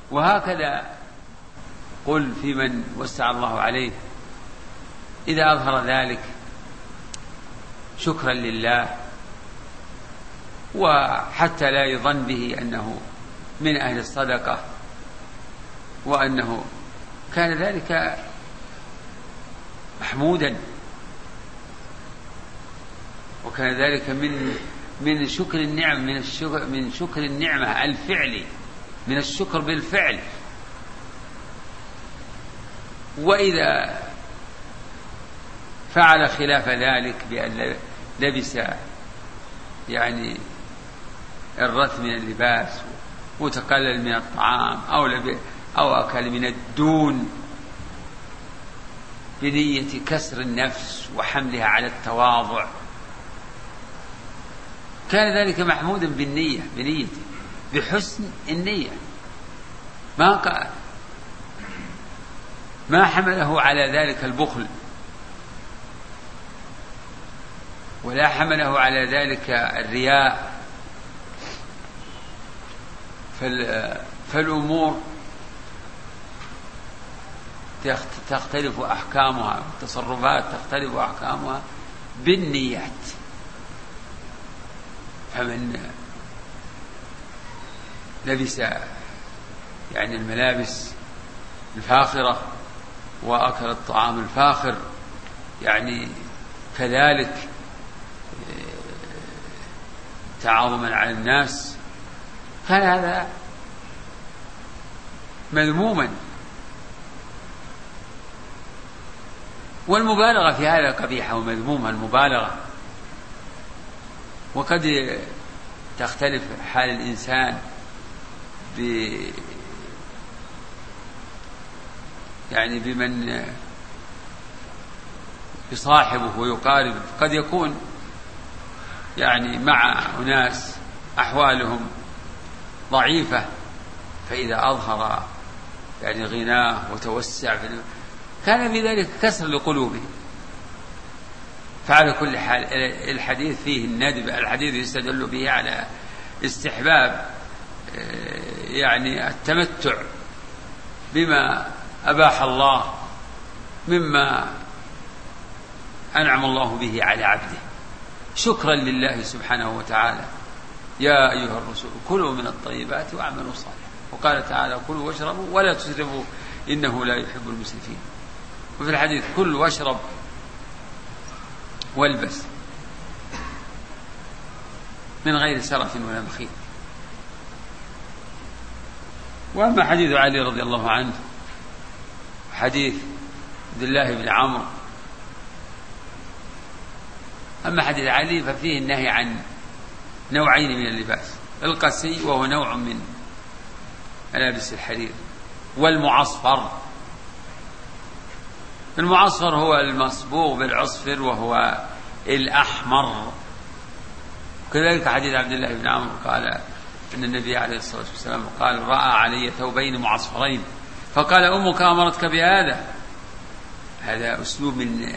وهكذا قل في من وسع الله عليه إذا أظهر ذلك شكرا لله، وحتى لا يظن به أنه من أهل الصدقة وأنه كان ذلك محمودا، وكان ذلك من شكر النعم، من شكر النعمة الفعلي، من الشكر بالفعل. وإذا فعل خلاف ذلك بأن لبس يعني الرث من اللباس وتقلل من الطعام أو أكل من الدون بنية كسر النفس وحملها على التواضع، كان ذلك محمودا بنيته بحسن النية، ما حمله على ذلك البخل، ولا حمله على ذلك الرياء. فالأمور تختلف أحكامها، التصرفات تختلف أحكامها بالنيات. فمن لبس يعني الملابس الفاخرة وأكل الطعام الفاخر يعني كذلك تعاظما على الناس، كان هذا مذموما. والمبالغة في هذا قبيحة ومذمومة، المبالغة. وقد تختلف حال الإنسان يعني بمن يصاحبه ويقارب. قد يكون يعني مع أناس أحوالهم ضعيفة، فإذا أظهر يعني غناه وتوسع كان في ذلك كسر لقلوبهم. فعلى كل حال الحديث فيه الندب، الحديث يستدل به على استحباب يعني التمتع بما أباح الله مما أنعم الله به على عبده شكرا لله سبحانه وتعالى. يا أيها الرسل كلوا من الطيبات واعملوا صالحا، وقال تعالى كلوا واشربوا ولا تسرفوا إنه لا يحب المسرفين. وفي الحديث كل واشرب والبس من غير سرف ولا مخيل. وأما حديث علي رضي الله عنه حديث عبد الله بن عمرو، أما حديث علي ففيه النهي عن نوعين من اللباس، القسي وهو نوع من ملابس الحرير، والمعصفر. المعصفر هو المصبوغ بالعصفر وهو الأحمر. كذلك حديث عبد الله بن عمرو قال أن النبي عليه الصلاة والسلام قال رأى علي ثوبين معصفرين فقال أمك أمرتك بهذا. هذا أسلوب من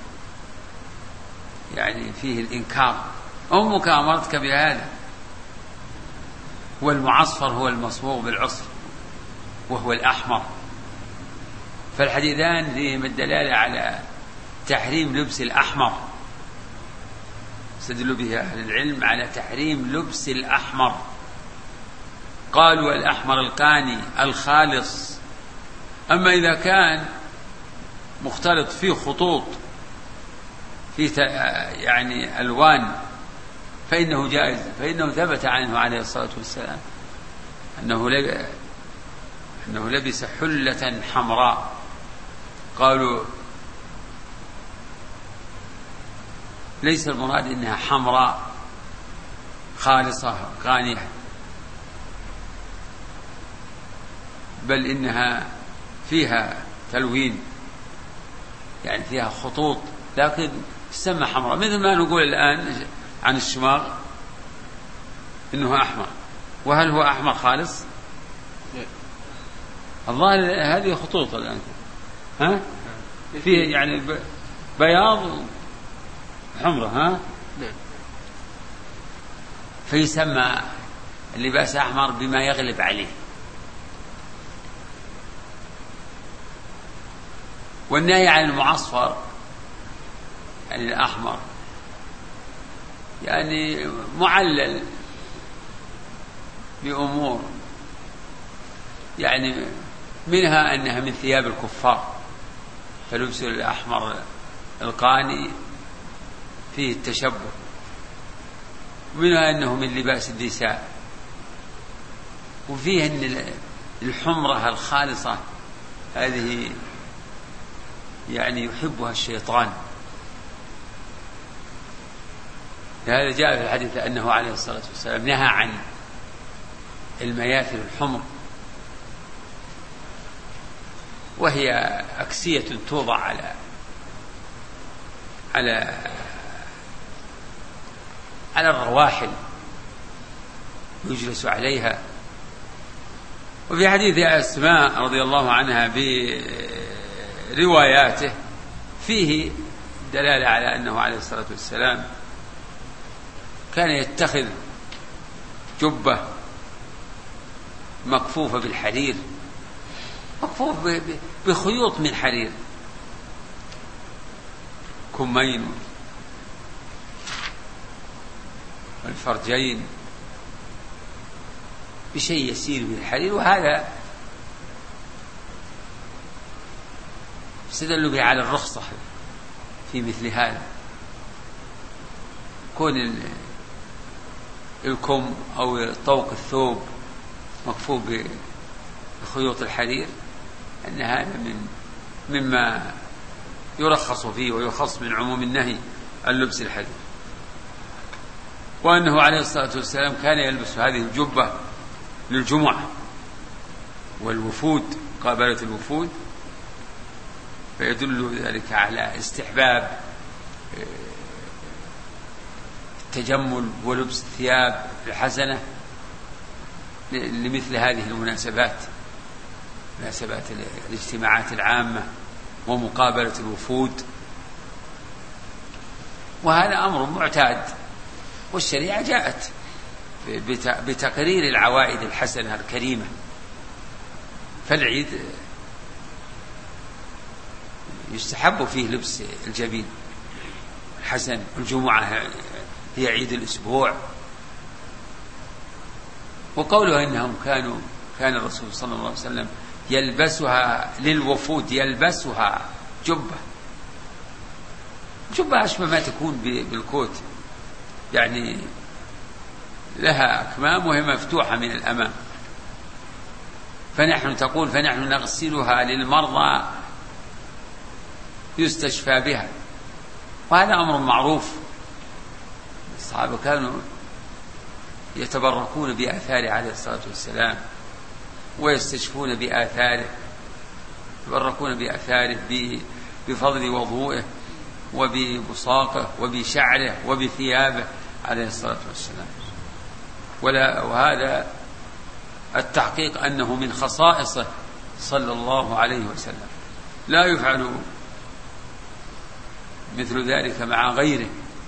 يعني فيه الإنكار، أمك أمرتك بهذا. والمعصفر هو المصبوغ بالعصفر وهو الأحمر. فالحديثان فيهم الدلالة على تحريم لبس الأحمر، استدل به أهل العلم على تحريم لبس الأحمر. قالوا الأحمر القاني الخالص. أما إذا كان مختلط فيه خطوط فيه يعني ألوان فإنه جائز، فإنه ثبت عنه عليه الصلاة والسلام أنه لبس حلة حمراء. قالوا ليس المراد إنها حمراء خالصة غانية، بل إنها فيها تلوين يعني فيها خطوط، لكن تسمى حمراء، مثل ما نقول الآن عن الشماغ إنه أحمر. وهل هو أحمر خالص؟ الظاهر هذه خطوط الآن ها فيه يعني بياض حمرة ها فيسمى اللباس أحمر بما يغلب عليه. والنهي عن المعصفر يعني الأحمر يعني معلل بأمور، يعني منها أنها من ثياب الكفار، فلبس الأحمر القاني فيه التشبه، ومنها أنه من لباس النساء، وفيه أن الحمرة الخالصة هذه يعني يحبها الشيطان. هذا جاء في الحديث أنه عليه الصلاة والسلام نهى عن المياثل الحمر، وهي أكسية توضع على الرواحل يجلس عليها. وفي حديث أسماء رضي الله عنها برواياته فيه دلالة على أنه عليه الصلاة والسلام كان يتخذ جبة مكفوفة بالحرير، مكفوف بخيوط من حرير، كمين والفرجين بشيء يسير بالحرير. وهذا استدلوا به على الرخصة في مثل هذا، كون الكم أو طوق الثوب مكفوف بخيوط الحرير، أن هذا مما يرخص فيه ويخص من عموم النهي عن لبس الحرير. وأنه عليه الصلاة والسلام كان يلبس هذه الجبة للجمعة والوفود، قابلة الوفود، فيدل ذلك على استحباب التجمل ولبس الثياب الحسنة لمثل هذه المناسبات، مناسبات الاجتماعات العامة ومقابلة الوفود. وهذا أمر معتاد، والشريعة جاءت بتقرير العوائد الحسنة الكريمة. فالعيد يستحب فيه لبس الجبين الحسن، الجمعة هي عيد الأسبوع. وقوله إنهم كان الرسول صلى الله عليه وسلم يلبسها للوفود، يلبسها جبة أشبه ما تكون بالكوت، يعني لها أكمام وهي مفتوحة من الأمام. فنحن نغسلها للمرضى يستشفى بها، وهذا أمر معروف. الصحابة كانوا يتبركون بآثاره عليه الصلاة والسلام ويستشفون بآثاره، يتبركون بآثاره بفضل وضوئه وببصاقه وبشعره وبثيابه عليه الصلاة والسلام. وهذا التحقيق أنه من خصائصه صلى الله عليه وسلم، لا يفعل مثل ذلك مع غيره،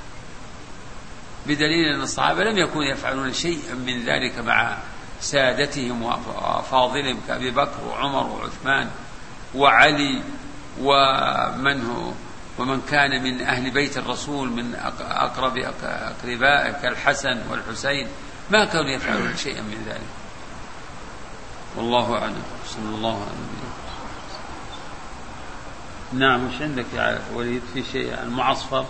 بدليل أن الصحابة لم يكونوا يفعلون شيئا من ذلك مع سادتهم وفاضلهم كأبي بكر وعمر وعثمان وعلي ومن كان من أهل بيت الرسول من أقرب أقربائه كالحسن والحسين، ما كانوا يفعلون شيئا من ذلك. والله أعلم. صلى الله عليه وسلم. نعم. وش عندك يا وليد في شيء عن المعصفر؟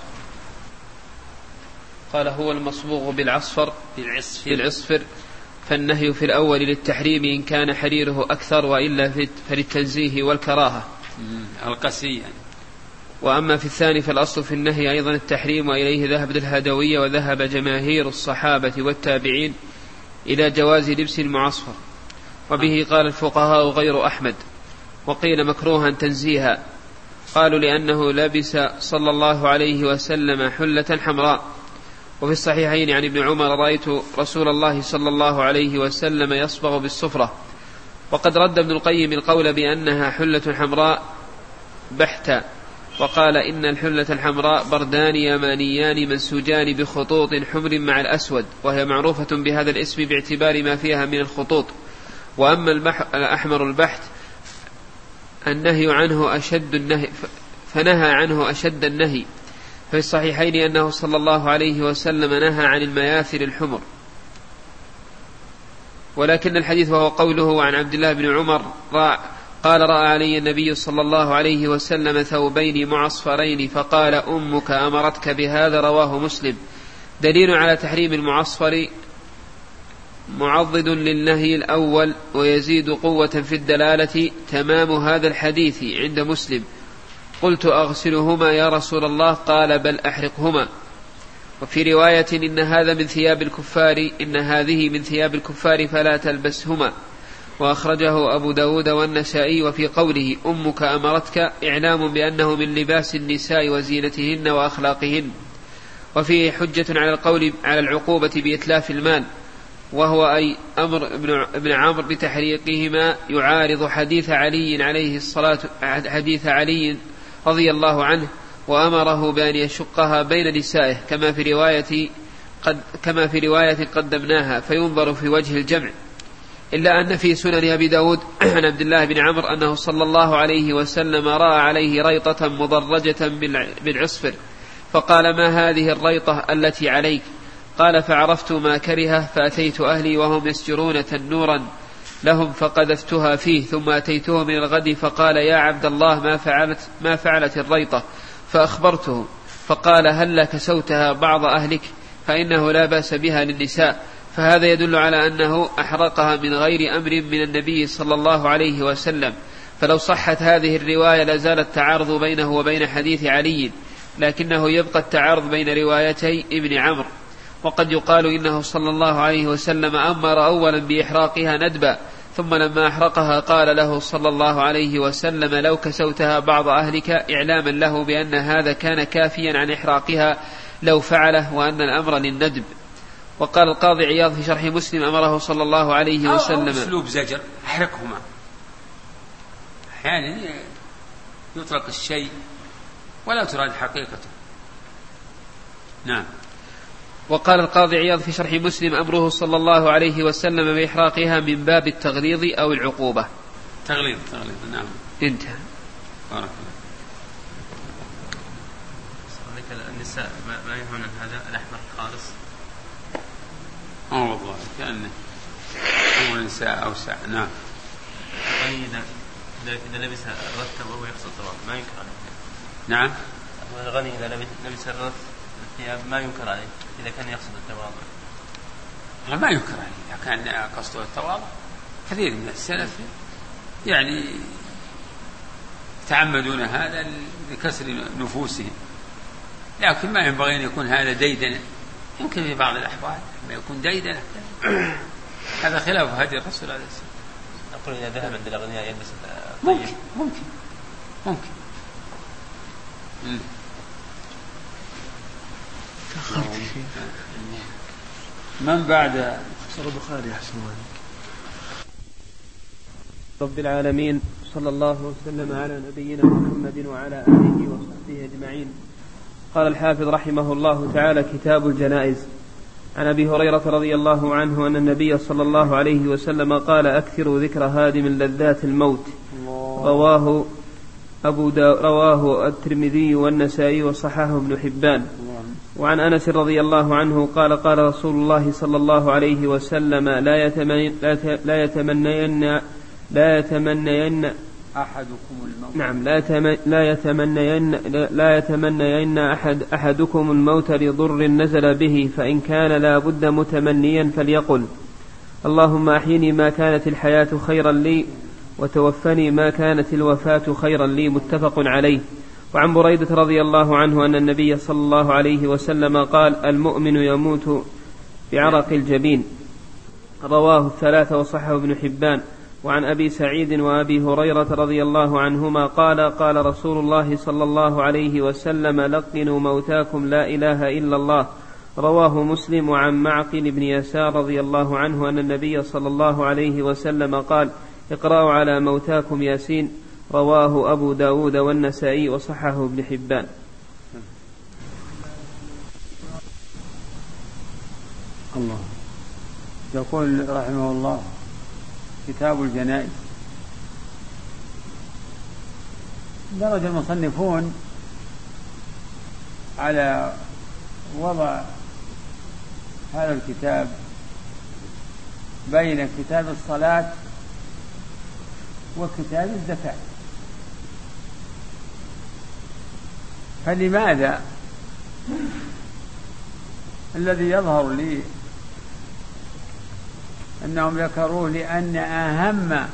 قال هو المصبوغ بالعصفر، فالنهي في الأول للتحريم إن كان حريره أكثر، وإلا فللتنزيه والكراهة القسي. وأما في الثاني فالأصل في النهي أيضا التحريم، وإليه ذهب الهدوية وذهب جماهير الصحابة والتابعين إلى جواز لبس المعصفر، وبه قال الفقهاء غير أحمد، وقيل مكروها تنزيها، قالوا لأنه لبس صلى الله عليه وسلم حلة حمراء. وفي الصحيحين عن ابن عمر رأيت رسول الله صلى الله عليه وسلم يصبغ بالصفرة. وقد رد ابن القيم القول بأنها حلة حمراء بحتا، وقال إن الحلة الحمراء بردان يمانيان منسوجان بخطوط حمر مع الأسود، وهي معروفة بهذا الاسم باعتبار ما فيها من الخطوط. وأما الأحمر البحت النهي عنه أشد النهي، فنهى عنه أشد النهي. في الصحيحين أنه صلى الله عليه وسلم نهى عن المياثر الحمر. ولكن الحديث وهو قوله عن عبد الله بن عمر قال رأى علي النبي صلى الله عليه وسلم ثوبين معصفرين فقال أمك أمرتك بهذا، رواه مسلم. دليل على تحريم المعصفر معضد للنهي الأول ويزيد قوة في الدلالة تمام هذا الحديث عند مسلم. قلت أغسلهما يا رسول الله؟ قال بل أحرقهما. وفي رواية إن هذه من ثياب الكفار فلا تلبسهما. وأخرجه أبو داود والنسائي. وفي قوله أمك أمرتك إعلام بأنه من لباس النساء وزينتهن وأخلاقهن. وفيه حجة على القول على العقوبة بإتلاف المال، وهو أي أمر ابن عمرو بتحريقهما يعارض حديث علي رضي الله عنه وأمره بأن يشقها بين نسائه كما في رواية قدمناها، فينظر في وجه الجمع. إلا أن في سنن أبي داود عن عبد الله بن عمرو أنه صلى الله عليه وسلم رأى عليه ريطة مضرجة بالعصفر فقال ما هذه الريطة التي عليك؟ قال فعرفت ما كره فأتيت أهلي وهم يسجرون تنورا لهم فقذفتها فيه، ثم أتيته من الغد فقال يا عبد الله ما فعلت الريطة؟ فأخبرته فقال هل كسوتها بعض أهلك؟ فإنه لا بأس بها للنساء. فهذا يدل على أنه أحرقها من غير أمر من النبي صلى الله عليه وسلم. فلو صحت هذه الرواية لازال التعارض بينه وبين حديث علي، لكنه يبقى التعارض بين روايتي ابن عمرو. وقد يقال إنه صلى الله عليه وسلم أمر أولا بإحراقها ندبا، ثم لما أحرقها قال له صلى الله عليه وسلم لو كسوتها بعض أهلك، إعلاما له بأن هذا كان كافيا عن إحراقها لو فعله، وأن الأمر للندب. وقال القاضي عياض في شرح مسلم أمره صلى الله عليه وسلم أسلوب زجر أحرقهما. أحيانا يطلق الشيء ولا تراد حقيقته. نعم. وقال القاضي عياض في شرح مسلم أمره صلى الله عليه وسلم بإحراقها من باب التغليظ أو العقوبة. تغليظ نعم. انتهى. بارك الله. النساء ما يهون هذا الأحمر خالص. والله كأنه أمر النساء أوسع. نعم. إذا لبس الرث وهو يقصد الطواف ما ينكر عليه. نعم. الغني إذا لبس الرث الثياب ما ينكر عليه إذا كان يقصد التواضع. ما ينكر عليه إذا كان قصده التواضع. كثير من السلف يعني يتعمدون هذا لكسر نفوسهم، لكن ما ينبغي أن يكون هذا ديدنة. يمكن في بعض الأحوال ما يكون ديدنة، هذا خلاف هدي الرسول عليه الصلاة والسلام. أقول إذا ذهب عند الأغنياء يلبس ممكن. من بعد البخاري أحسن رب العالمين، صلى الله وسلم على نبينا محمد وعلى آله وصحبه أجمعين. قال الحافظ رحمه الله تعالى: كتاب الجنائز. عن أبي هريرة رضي الله عنه أن النبي صلى الله عليه وسلم قال: أكثروا ذكر هادم لذات الموت. رواه الترمذي والنسائي وصححه ابن حبان. وعن أنس رضي الله عنه قال: قال رسول الله صلى الله عليه وسلم: لا يتمنين أحدكم الموت. نعم، لا يتمنين أحدكم الموت لضر نزل به، فإن كان لا بد متمنيا فليقل: اللهم أحيني ما كانت الحياة خيرا لي، وتوفني ما كانت الوفاة خيرا لي. متفق عليه. وعن بريدة رضي الله عنه أن النبي صلى الله عليه وسلم قال: المؤمن يموت بعرق الجبين. رواه الثلاثة وصححه ابن حبان. وعن أبي سعيد وأبي هريرة رضي الله عنهما قال: قال رسول الله صلى الله عليه وسلم: لقنوا موتاكم لا إله إلا الله. رواه مسلم. وعن معقل بن يسار رضي الله عنه أن النبي صلى الله عليه وسلم قال: اقرأوا على موتاكم ياسين. رواه أبو داود والنسائي وصححه ابن حبان. الله. يقول رحمه الله: كتاب الجنائز. درج المصنفون على وضع هذا الكتاب بين كتاب الصلاة وكتاب الزكاة. فلماذا؟ الذي يظهر لي أنهم ذكروه لأن أهم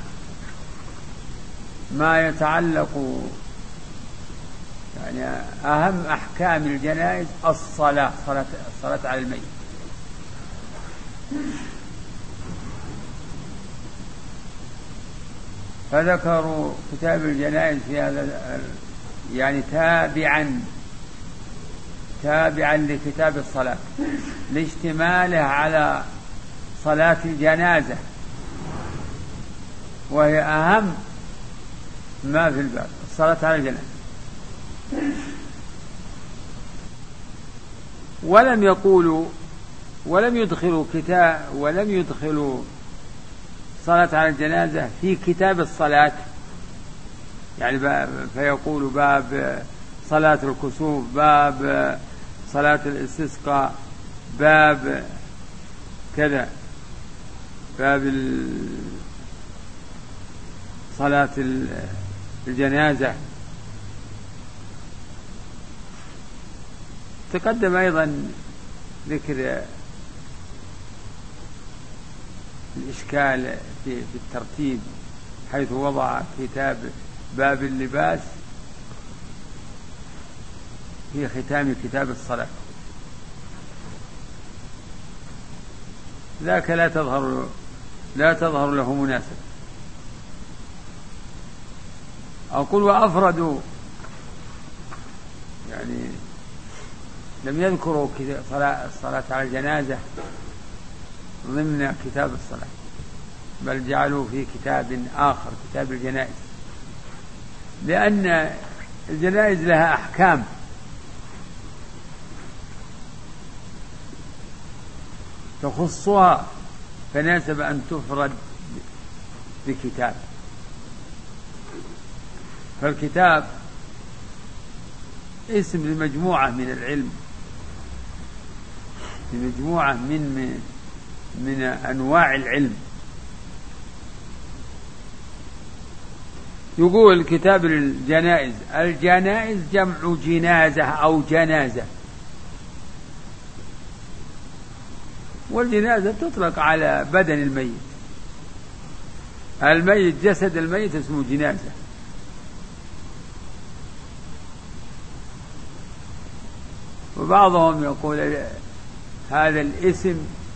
ما يتعلق يعني أهم أحكام الجنائز الصلاة على الميت. فذكروا كتاب الجنائز في هذا يعني تابعا لكتاب الصلاة لاشتماله على صلاة الجنازة، وهي أهم ما في الباب، الصلاة على الجنازة. ولم يدخلوا صلاة على الجنازة في كتاب الصلاة، يعني فيقول باب صلاة الكسوف، باب صلاة الاستسقاء، باب كذا، باب صلاة الجنازة. تقدم أيضا ذكر الإشكال في الترتيب، حيث وضع كتاب باب اللباس في ختام كتاب الصلاة. ذاك لا تظهر له مناسبة. أقول وأفردوا، يعني لم يذكروا الصلاة على الجنازة ضمن كتاب الصلاة، بل جعلوا في كتاب آخر، كتاب الجنائز، لأن الجنائز لها أحكام تخصها، فناسب أن تفرد بكتاب. فالكتاب اسم لمجموعة من العلم، لمجموعة من أنواع العلم. يقول كتاب الجنائز، الجنائز جمع جنازة أو جنازة، والجنازة تطلق على بدن الميت، جسد الميت اسمه جنازة. وبعضهم يقول هذا الاسم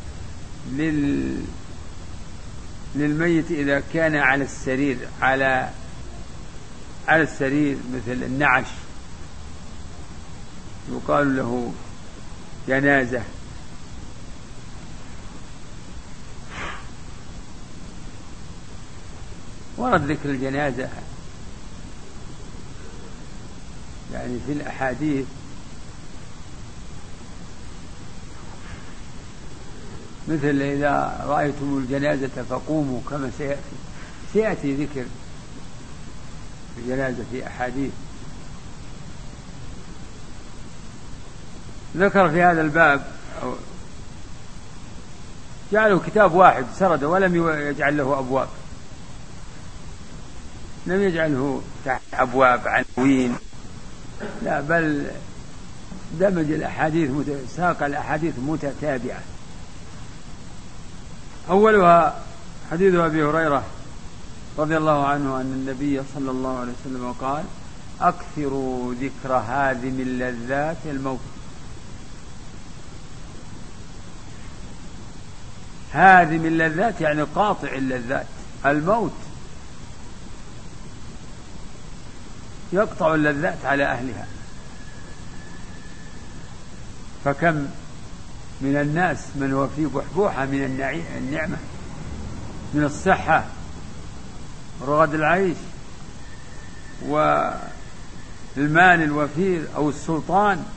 للميت إذا كان على السرير، على السرير مثل النعش، يقال له جنازة. ورد ذكر الجنازة يعني في الأحاديث، مثل إذا رأيتم الجنازة فقوموا، كما سيأتي ذكر الجنازة في أحاديث. ذكر في هذا الباب، جعلوا كتاب واحد سرد ولم يجعل له أبواب، لم يجعله تحت أبواب عناوين، لا، بل دمج الأحاديث، ساق الأحاديث متتابعة. أولها حديث أبي هريرة رضي الله عنه أن النبي صلى الله عليه وسلم قال: أكثروا ذكر هادم اللذات الموت. هادم اللذات يعني قاطع اللذات، الموت يقطع اللذات على أهلها. فكم من الناس من هو في بحبوحة من النعمة، من الصحة ورغد العيش والمال الوفير أو السلطان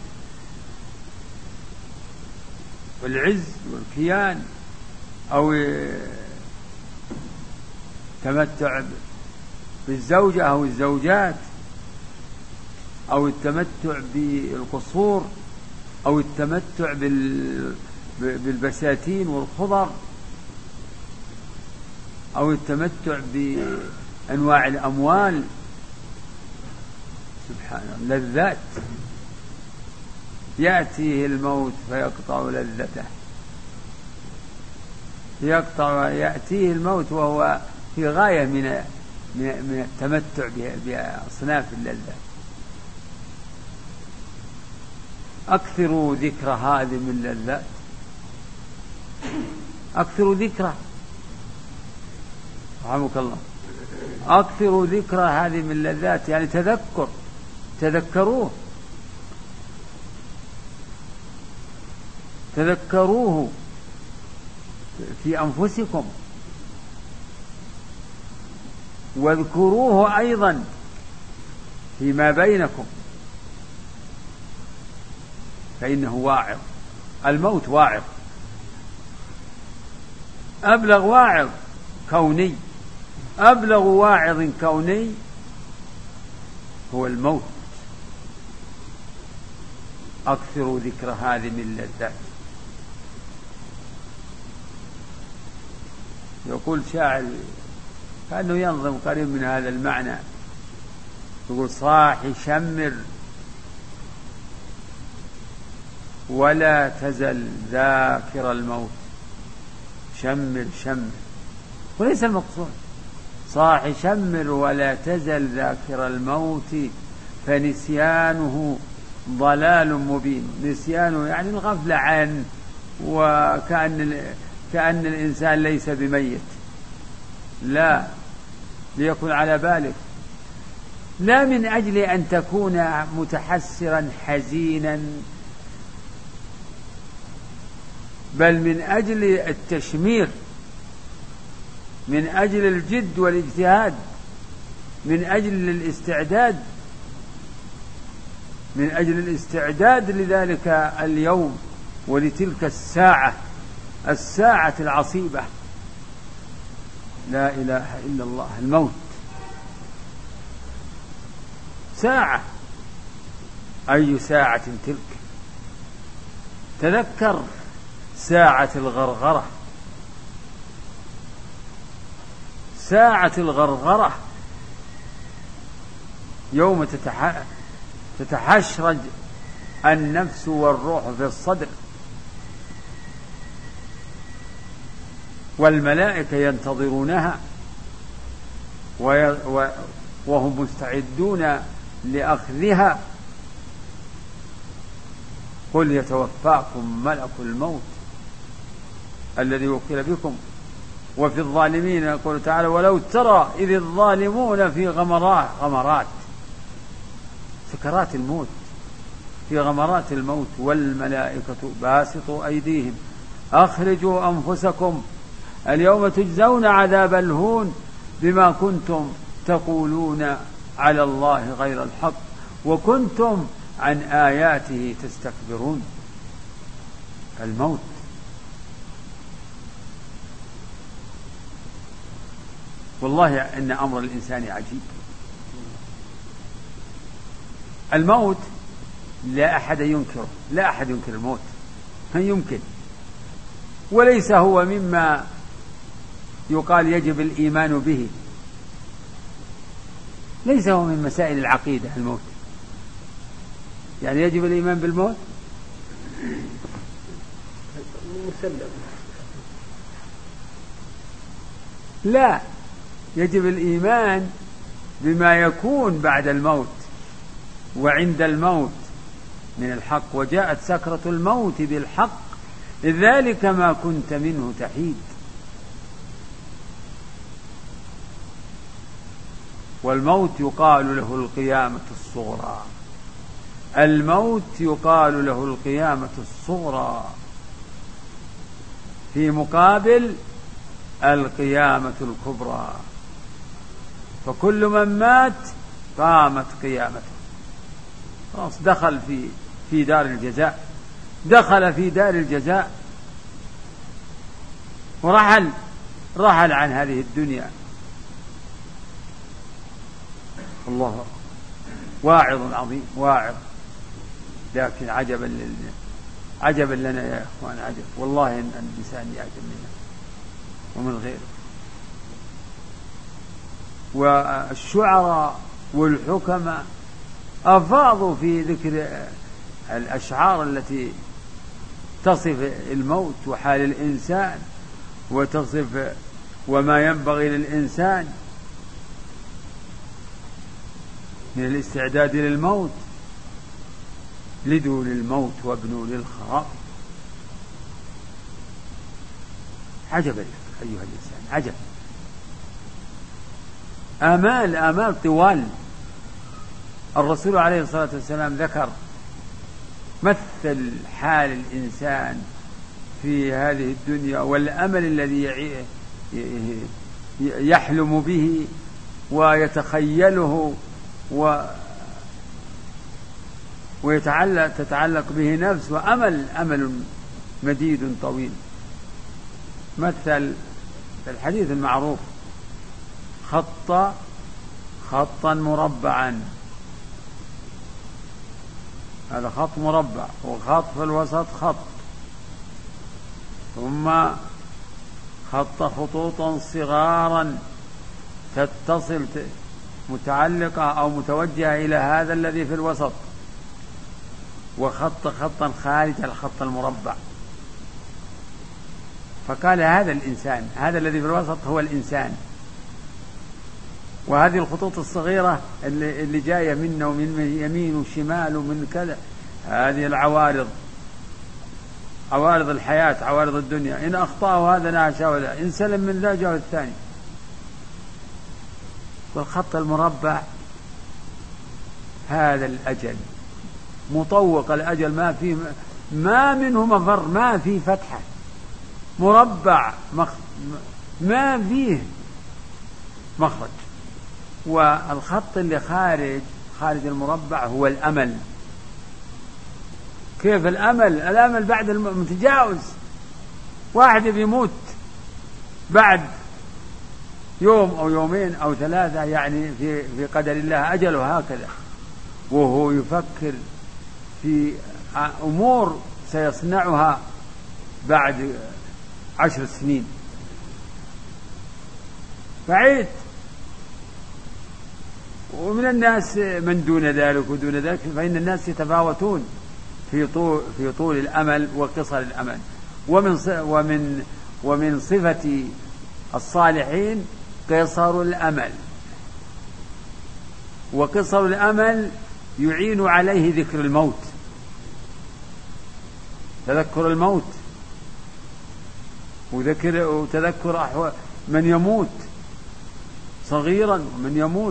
والعز والكيان، أو تمتع بالزوجة أو الزوجات أو التمتع بالقصور أو التمتع بالبساتين والخضر أو التمتع بأنواع الأموال. سبحان الله، لذات. يأتيه الموت فيقطع لذته، يأتيه الموت وهو في غاية من التمتع بأصناف اللذات. أكثروا ذكر هذه من اللذات، أكثروا ذكره، رحمك الله، أكثروا ذكر هذه من اللذات، يعني تذكروه في أنفسكم، واذكروه أيضا فيما بينكم، فإنه واعظ. الموت واعظ، أبلغ واعظ كوني، أبلغ واعظ كوني هو الموت. أكثروا ذكر هذه من اللذات. يقول شاعر كأنه ينظم قريب من هذا المعنى، يقول: صاحي شمر ولا تزل ذاكر الموت. شمر وليس المقصود صاحي شمر ولا تزل ذاكر الموت، فنسيانه ضلال مبين. نسيانه يعني الغفلة عنه، كأن الإنسان ليس بميت. لا، ليكن على بالك، لا من أجل أن تكون متحسرا حزينا، بل من أجل التشمير، من أجل الجد والاجتهاد، من أجل الاستعداد، من أجل الاستعداد لذلك اليوم ولتلك الساعة العصيبة. لا إله إلا الله. الموت ساعة، أي ساعة تلك؟ تذكر ساعة الغرغرة، ساعة الغرغرة، يوم تتحشرج النفس والروح في الصدر، والملائكة ينتظرونها وهم مستعدون لأخذها. قل يتوفاكم ملك الموت الذي وكل بكم. وفي الظالمين يقول تعالى: ولو ترى إذ الظالمون في غمرات سكرات الموت، في غمرات الموت، والملائكة باسطوا أيديهم أخرجوا أنفسكم اليوم تجزون عذاب الهون بما كنتم تقولون على الله غير الحق وكنتم عن آياته تستكبرون. الموت والله إن أمر الإنسان عجيب. الموت لا أحد ينكره، لا أحد ينكر الموت، يمكن، وليس هو مما يقال يجب الإيمان به، ليس هو من مسائل العقيدة الموت. يعني يجب الإيمان بالموت؟ لا، يجب الإيمان بما يكون بعد الموت وعند الموت من الحق. وجاءت سكرة الموت بالحق ذلك ما كنت منه تحيد. والموت يقال له القيامة الصغرى، الموت يقال له القيامة الصغرى في مقابل القيامة الكبرى. فكل من مات قامت قيامته، خلاص دخل في دار الجزاء، دخل في دار الجزاء ورحل عن هذه الدنيا. الله واعظ عظيم واعظ، لكن عجبا لنا يا إخوان، عجب والله أن الإنسان يعجب منا ومن غيره. والشعراء والحكماء أفاضوا في ذكر الأشعار التي تصف الموت وحال الإنسان وتصف وما ينبغي للإنسان من الاستعداد للموت. لدوا للموت وابنوا للخراب. عجبا لك أيها الإنسان، عجب. آمال طوال. الرسول عليه الصلاة والسلام ذكر مثل حال الإنسان في هذه الدنيا والأمل الذي يحلم به ويتخيله تتعلق به نفس، وأمل مديد طويل. مثل الحديث المعروف: خطا مربعا، هذا خط مربع، وخط في الوسط خط، ثم خطوطا صغارا تتصل متعلقة أو متوجهة إلى هذا الذي في الوسط، خطا خارج الخط المربع. فقال هذا الإنسان، هذا الذي في الوسط هو الإنسان، وهذه الخطوط الصغيرة اللي جاية منه ومن يمين وشمال ومن كذا، هذه عوارض الحياة، عوارض الدنيا. إن أخطأه هذا نعشى ولا، إن سلم من ذا جاء الثاني. والخط المربع هذا الأجل، مطوق الأجل، ما منه مفر، ما في فتحة، مربع ما فيه مخرج. والخط اللي خارج المربع هو الأمل. كيف الأمل بعد المتجاوز. واحد بيموت بعد يوم أو يومين أو 3، يعني في قدر الله أجله هكذا، وهو يفكر في أمور سيصنعها بعد 10 سنين، بعيد. ومن الناس من دون ذلك ودون ذلك، فإن الناس يتفاوتون في طول الأمل وقصر الأمل. ومن صفة الصالحين قصر الأمل، وقصر الأمل يعين عليه ذكر الموت، تذكر الموت وتذكر أحوال من يموت صغيرا ومن يموت.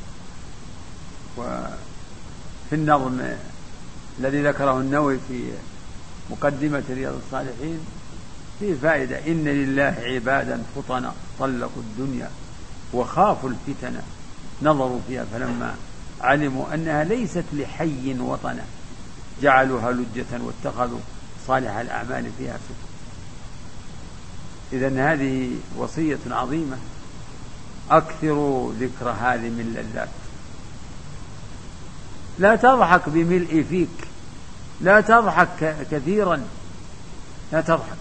وفي النظم الذي ذكره النووي في مقدمة رياض الصالحين فيه فائدة: إن لله عبادا فطنا طلقوا الدنيا وخافوا الفتن، نظروا فيها فلما علموا أنها ليست لحي وطنا جعلوها لجة واتخذوا صالح الأعمال فيها فتنة. إذن هذه وصية عظيمة: أكثروا ذكر هذه من لذات. لا تضحك بملء فيك، لا تضحك كثيرا، لا تضحك.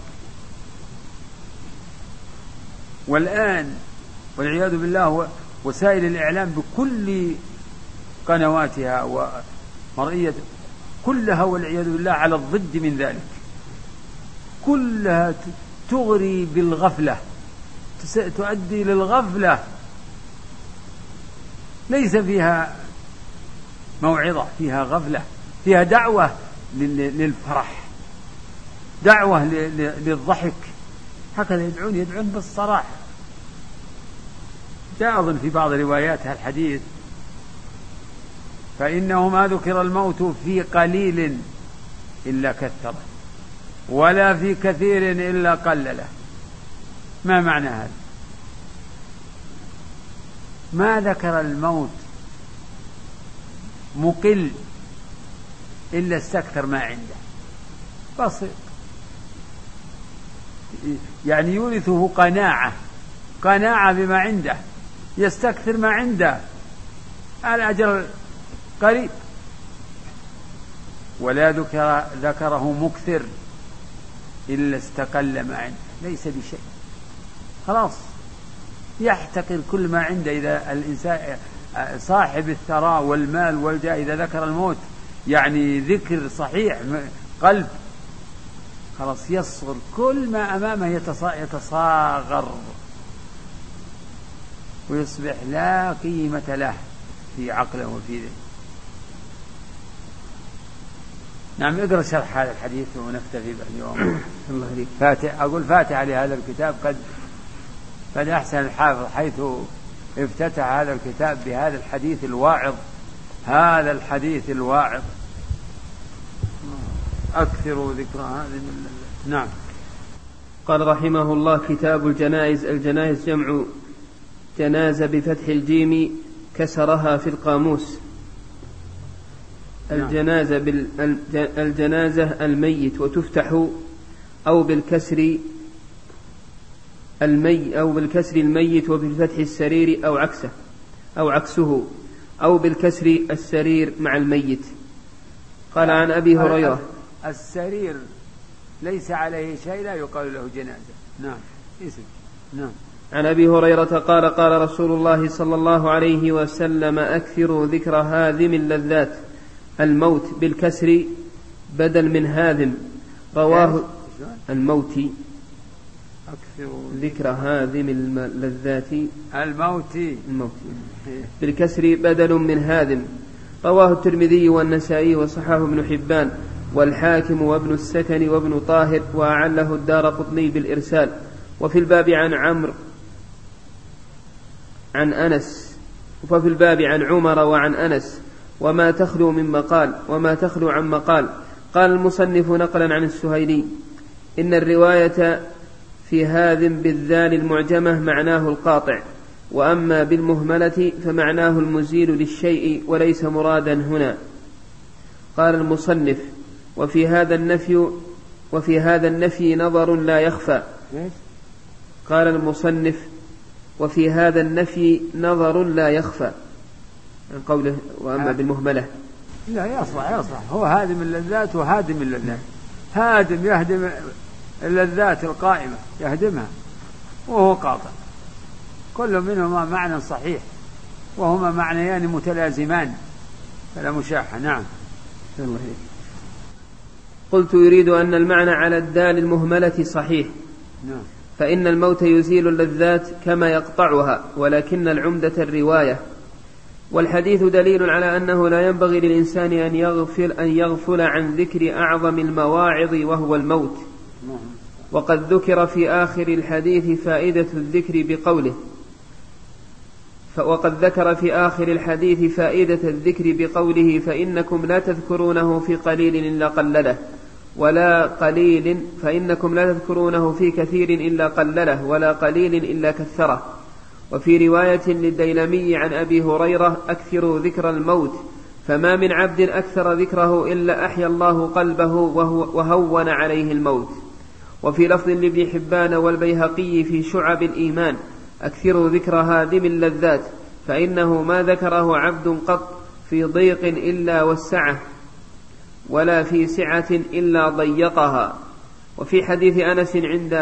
والآن والعياذ بالله وسائل الإعلام بكل قنواتها ومرئية كلها والعياذ بالله على الضد من ذلك، كلها تغري بالغفلة، تؤدي للغفلة، ليس فيها موعظة، فيها غفلة، فيها دعوة للفرح، دعوة للضحك، هكذا يدعون بالصراحة. جاء أظن في بعض رواياتها الحديث: فإنه ما ذكر الموت في قليل إلا كثره، ولا في كثير إلا قلله. ما معنى هذا؟ ما ذكر الموت مقل إلا استكثر ما عنده، بسيط. يعني يورثه قناعة بما عنده، يستكثر ما عنده. الأجل قريب، ولا ذكره مكثر إلا استقل ما عنده، ليس بشيء، خلاص يحتقر كل ما عنده. إذا الإنسان صاحب الثراء والمال والجاه إذا ذكر الموت يعني ذكر صحيح قلب، خلاص يصغر، كل ما أمامه يتصاغر ويصبح لا قيمة له في عقله وفي ذهنه. نعم، اقرأ شرح هذا الحديث ونكتفي اليوم. الله يهديك. أقول فاتحة لهذا الكتاب. قد أحسن الحافظ حيث افتتح هذا الكتاب بهذا الحديث الواعظ، هذا الحديث الواعظ، أكثروا ذكر هذه. نعم. قال رحمه الله: كتاب الجنائز. الجنائز جمع جنازة بفتح الجيم كسرها في القاموس. الجنازة الميت، وتفتح أو بالكسر الميت وبالفتح السرير أو عكسه أو بالكسر السرير مع الميت. قال عن أبي هريرة: السرير ليس عليه شيء لا يقال له جنازة. نعم. نعم. عن أبي هريرة قال: قال رسول الله صلى الله عليه وسلم: أكثروا ذكر هاذم اللذات، الموت بالكسر بدل من هاذم. رواه الموت، ذكر هاذم اللذات، الموت بالكسر بدل من هاذم. رواه الترمذي والنسائي وصححه ابن حبان والحاكم وابن السكن وابن طاهر، وأعله الدارقطني بالإرسال. وفي الباب عن عمرو عن أنس، وفي الباب عن عمر وعن أنس وما تخلو من مقال وما تخلو عن مقال. قال المصنف نقلا عن السهيلي: إن الرواية في هاذم بالذال المعجمة معناه القاطع، وأما بالمهملة فمعناه المزيل للشيء وليس مرادا هنا. قال المصنف: وفي هذا النفي نظر لا يخفى. قال المصنف: وفي هذا النفي نظر لا يخفى عن قوله وأما بالمهملة. لا، يصلح هو هادم اللذات وهادم اللذات. هادم يهدم اللذات القائمة، يهدمها، وهو قاطع. كل منهما معنى صحيح، وهما معنيان متلازمان فلا مشاحة. نعم. قلت: يريد أن المعنى على الدال المهملة صحيح. نعم. فإن الموت يزيل اللذات كما يقطعها، ولكن العمدة الرواية. والحديث دليل على أنه لا ينبغي للإنسان أن يغفل عن ذكر أعظم المواعظ وهو الموت. وقد ذكر في آخر الحديث فائدة الذكر بقوله فإنكم لا تذكرونه في قليل إلا قلله، فإنكم لا تذكرونه في كثير إلا قلله، ولا قليل إلا كثره. وفي رواية للديلمي عن أبي هريرة: أكثروا ذكر الموت، فما من عبد أكثر ذكره إلا أحيا الله قلبه وهون عليه الموت. وفي لفظ لابن حبان والبيهقي في شعب الإيمان: أكثروا ذكر هادم اللذات، فإنه ما ذكره عبد قط في ضيق إلا وسعه، ولا في سعة إلا ضيقها. وفي حديث أنس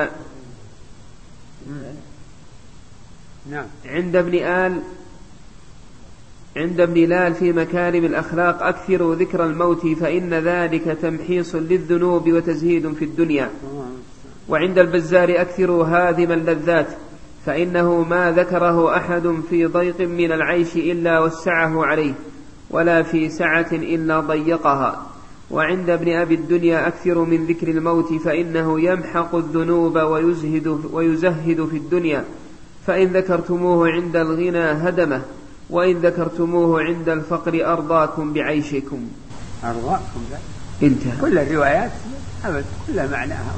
عند ابن لال في مكارم الأخلاق: أكثروا ذكر الموت، فإن ذلك تمحيص للذنوب وتزهيد في الدنيا. وعند البزار: أكثروا هاذم اللذات، فإنه ما ذكره أحد في ضيق من العيش إلا وسعه عليه، ولا في سعة إلا ضيقها. وعند ابن أبي الدنيا: أكثر من ذكر الموت، فإنه يمحق الذنوب ويزهد في الدنيا، فإن ذكرتموه عند الغنى هدمه، وإن ذكرتموه عند الفقر أرضاكم بعيشكم. انتهى. كل الروايات أبدا كلها معناها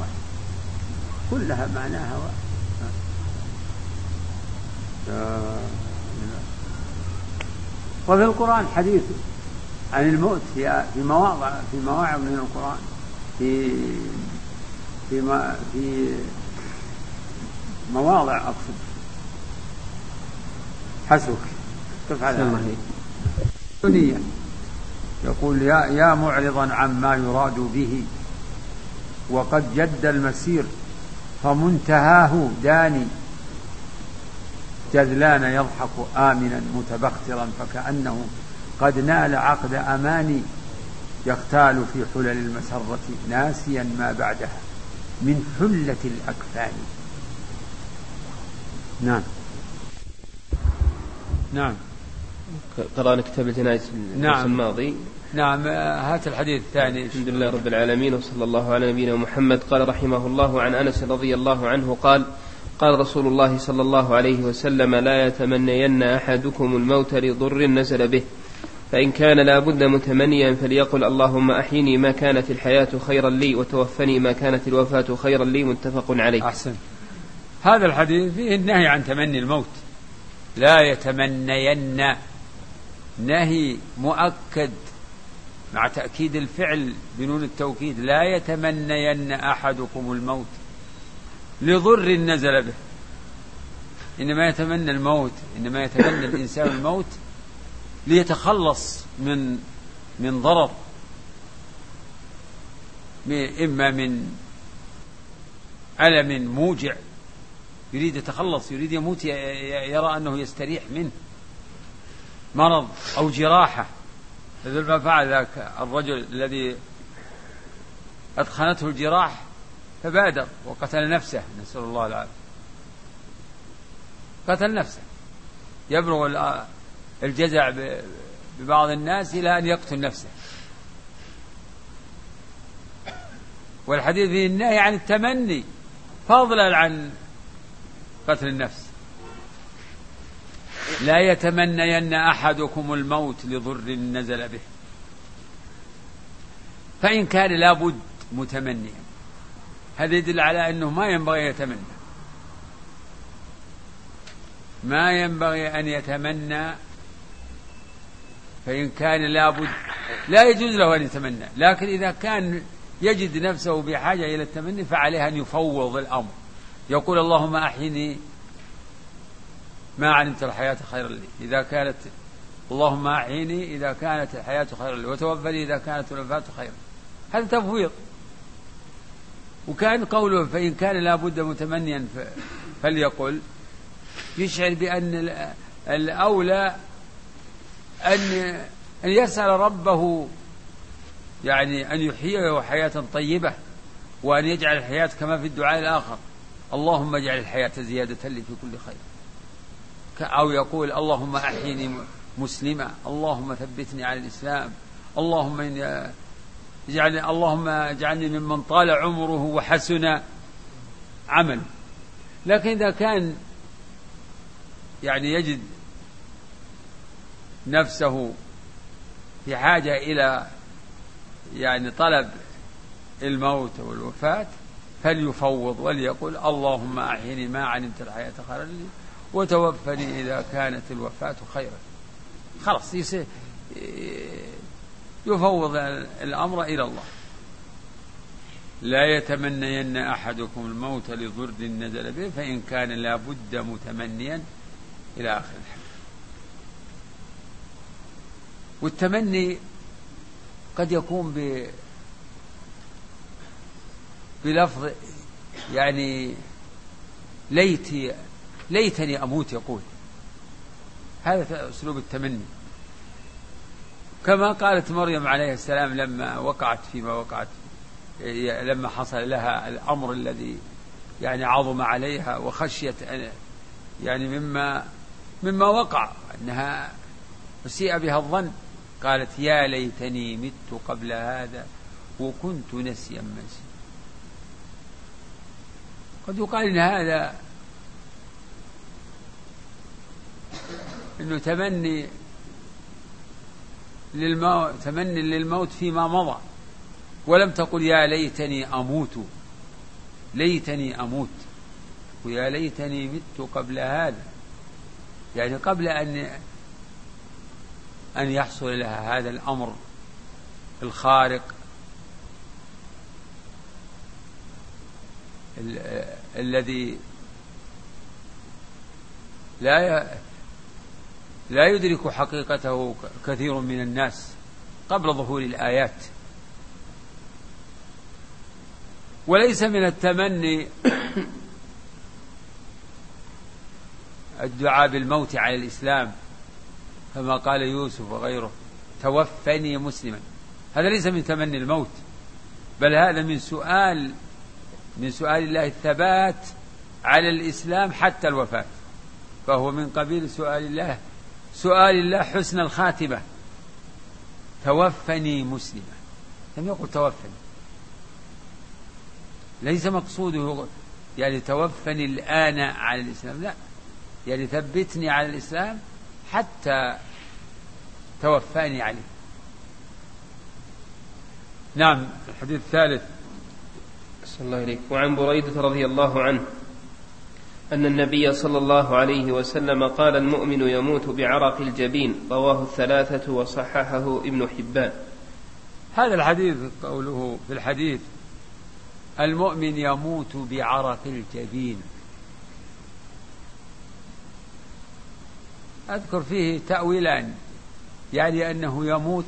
واحد. وفي القرآن حديث عن الموت في مواعظ من القرآن، في مواضع أقصد. حسبك تفعل الدنيا يقول يا معرضا عما يراد به وقد جد المسير فمنتهاه داني جذلان يضحك آمنا متبخترا فكأنه قد نال عقد أماني يختال في حلل المسرة ناسيا ما بعدها من حلة الأكفان. نعم. نعم. قرأنا كتاب الجنائز الماضي. نعم. هات الحديث الثاني. الحمد لله رب العالمين وصلى الله على نبينا محمد. قال رحمه الله عن أنس رضي الله عنه قال قال رسول الله صلى الله عليه وسلم لا يتمنين أحدكم الموت لضر نزل به فإن كان لا بد متمنيا فليقل اللهم أحيني ما كانت الحياة خيرا لي وتوفني ما كانت الوفاة خيرا لي. متفق عليه. أحسن. هذا الحديث فيه النهي عن تمني الموت. لا يتمنين نهي مؤكد مع تأكيد الفعل بنون التوكيد. لا يتمنين أحدكم الموت لضر نزل به. إنما يتمنى الموت، إنما يتمنى الإنسان الموت ليتخلص من ضرر، إما من ألم موجع يريد يتخلص، يريد يموت، يرى أنه يستريح منه، مرض أو جراحة. مثل ما فعل ذاك الرجل الذي أدخنته الجراح فبادر وقتل نفسه، نسأل الله العافية. قتل نفسه. يبلغ الجزع ببعض الناس إلى أن يقتل نفسه. والحديث فيه النهي عن التمني فضلا عن قتل النفس. لا يتمنين أحدكم الموت لضر نزل به فإن كان لابد متمنيا. هذا يدل على أنه ما ينبغي يتمنى، ما ينبغي أن يتمنى. فإن كان لابد لا يجوز له أن يتمنى، لكن إذا كان يجد نفسه بحاجة إلى التمني فعليه أن يفوض الأمر، يقول اللهم أحيني ما علمت الحياة خيرا لي إذا كانت، اللهم أحيني إذا كانت الحياة خيرا لي وتوفني إذا كانت الوفاة خيرا. هذا تفويض. وكان قوله فإن كان لابد متمنيا فليقل يشعر بأن الأولى أن يسأل ربه يعني أن يحييه حياة طيبة، وأن يجعل الحياة كما في الدعاء الآخر اللهم اجعل الحياة زيادة لي في كل خير، أو يقول اللهم أحيني مسلما، اللهم ثبتني على الإسلام، اللهم اجعلني ممن طال عمره وحسن عمله. لكن إذا كان يعني يجد نفسه في حاجة إلى يعني طلب الموت والوفاة فليفوض وليقول اللهم أحيني ما علمت الحياة خيرا لي وتوفني إذا كانت الوفاة خيرا. خلاص يفوض الأمر إلى الله. لا يتمنين أحدكم الموت لضر نزل به فإن كان لابد متمنيا إلى آخر الحديث. والتمني قد يكون بلفظ يعني ليتني أموت، يقول هذا أسلوب التمني، كما قالت مريم عليه السلام لما وقعت فيما وقعت، لما حصل لها الأمر الذي يعني عظم عليها وخشيت يعني مما وقع أنها أسيء بها الظن، قالت يا ليتني مت قبل هذا وكنت نسيا منسيا. قد يقال إن هذا إنه تمني للموت فيما مضى، ولم تقل يا ليتني أموت، ليتني أموت، ويا ليتني مت قبل هذا، يعني قبل أن يحصل لها هذا الأمر الخارق الذي لا يدرك حقيقته كثير من الناس، قبل ظهور الآيات. وليس من التمني الدعاء بالموت على الإسلام كما قال يوسف وغيره توفني مسلما، هذا ليس من تمني الموت، بل هذا من سؤال الله الثبات على الإسلام حتى الوفاة، فهو من قبيل سؤال الله حسن الخاتمة. توفني مسلما، لم يقل توفني، ليس مقصوده يعني توفني الآن على الإسلام، لا، يعني ثبتني على الإسلام حتى توفاني عليه. نعم. الحديث الثالث. صلى الله عليه. وعن بريدة رضي الله عنه أن النبي صلى الله عليه وسلم قال: المؤمن يموت بعرق الجبين، رواه الثلاثة وصححه ابن حبان. هذا الحديث قوله في الحديث المؤمن يموت بعرق الجبين، أذكر فيه تأويلان، يعني أنه يموت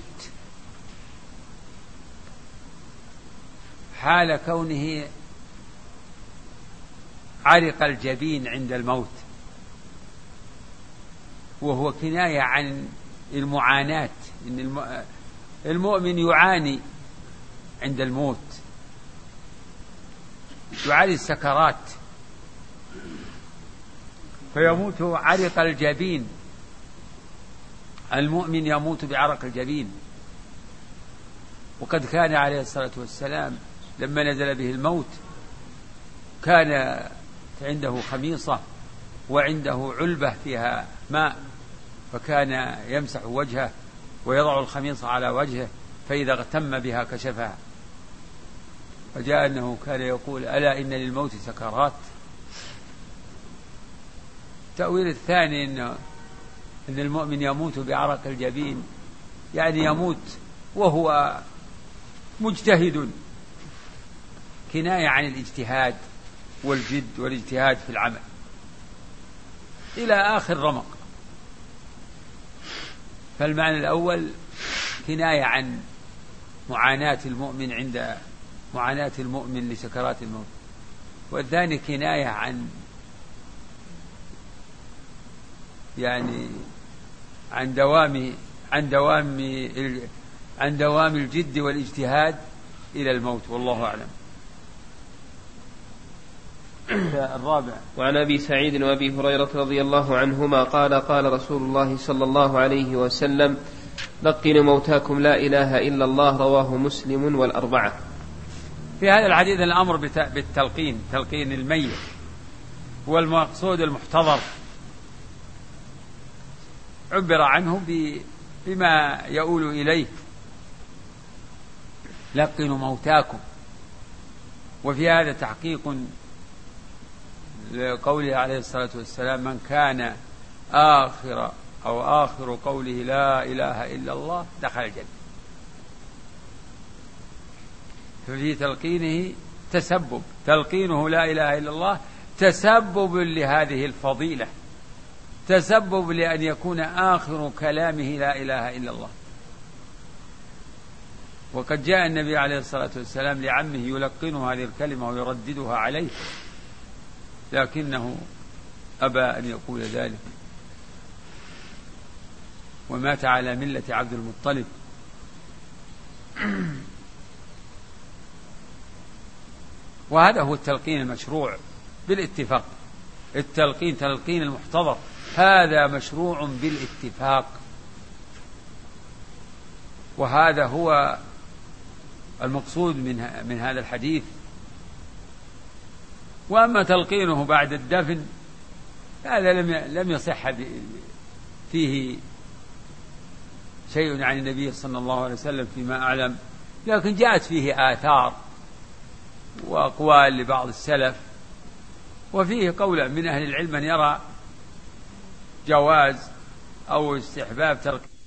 حال كونه عرق الجبين عند الموت، وهو كناية عن المعاناة، إن المؤمن يعاني عند الموت، يعاني السكرات، فيموت عرق الجبين. المؤمن يموت بعرق الجبين. وقد كان عليه الصلاة والسلام لما نزل به الموت كان عنده خميصة وعنده علبة فيها ماء، فكان يمسح وجهه ويضع الخميصة على وجهه، فإذا اغتم بها كشفها. فجاء أنه كان يقول: ألا إن للموت سكرات. التأويل الثاني إن المؤمن يموت بعرق الجبين، يعني يموت وهو مجتهد، كناية عن الاجتهاد والجد والاجتهاد في العمل إلى آخر رمق. فالمعنى الأول كناية عن معاناة المؤمن عند معاناة المؤمن لسكرات الموت، والثاني كناية عن يعني عن دوام الجد والاجتهاد إلى الموت، والله أعلم. الرابع. وعن أبي سعيد وأبي هريرة رضي الله عنهما قال: قال رسول الله صلى الله عليه وسلم: لقنوا موتاكم لا إله إلا الله، رواه مسلم والأربعة. في هذا الحديث الأمر بالتلقين، تلقين الميت، والمقصود المحتضر، عبر عنه بما يؤول إليه، لقنوا موتاكم. وفي هذا تحقيق لقوله عليه الصلاة والسلام: من كان آخر قوله لا إله إلا الله دخل الجنة. ففي تلقينه تسبب، تلقينه لا إله إلا الله تسبب لهذه الفضيلة، تسبب لأن يكون آخر كلامه لا إله إلا الله. وقد جاء النبي عليه الصلاة والسلام لعمه يلقنه هذه الكلمة ويرددها عليه، لكنه أبى أن يقول ذلك، ومات على ملة عبد المطلب. وهذا هو التلقين المشروع بالاتفاق، التلقين تلقين المحتضر هذا مشروع بالاتفاق، وهذا هو المقصود من هذا الحديث. وأما تلقينه بعد الدفن هذا لم يصح فيه شيء عن النبي صلى الله عليه وسلم فيما أعلم، لكن جاءت فيه آثار وأقوال لبعض السلف، وفيه قول من أهل العلم من يرى جواز أو استحباب ترك